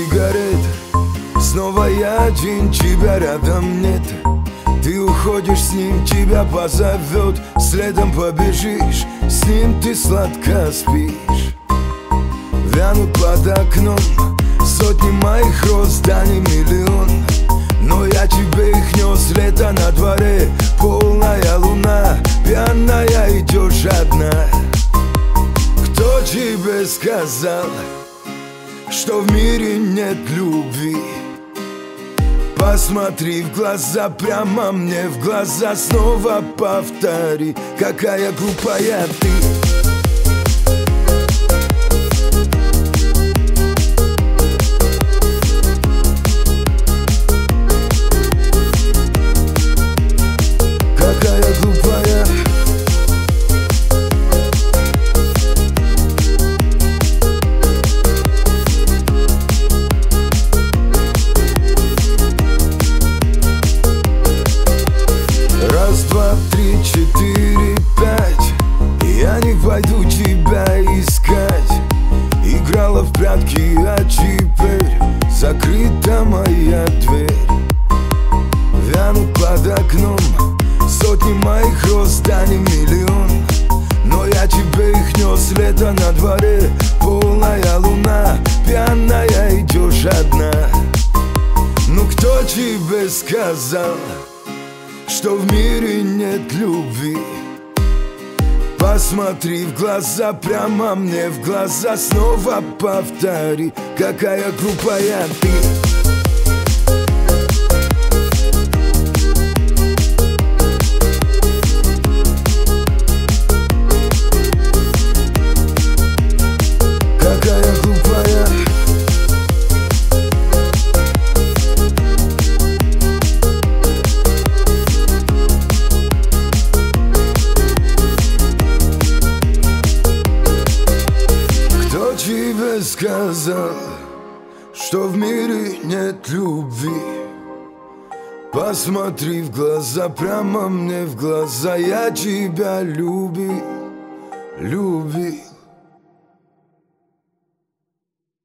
сигарет. Снова я один, тебя рядом нет. Ты уходишь с ним, тебя позовет. Следом побежишь, с ним ты сладко спишь. Вянут под окном сотни моих роз, да не миллион. Но я тебе их нес, лето на дворе, полная луна, пьяная идешь одна. Кто тебе сказал, что в мире нет любви? Посмотри в глаза, прямо мне в глаза, снова повтори, какая глупая ты. Раз, два, три, четыре, пять. Я не пойду тебя искать. Играла в прятки, а теперь закрыта моя дверь. Вянут под окном сотни моих роз, да не миллион. Но я тебе их нес, лето на дворе, полная луна, пьяная идешь одна. Ну кто тебе сказал, что в мире нет любви? Посмотри в глаза, прямо мне в глаза, снова повтори, какая глупая ты. Тебе сказал, что в мире нет любви? Посмотри в глаза, прямо мне в глаза, я тебя люби.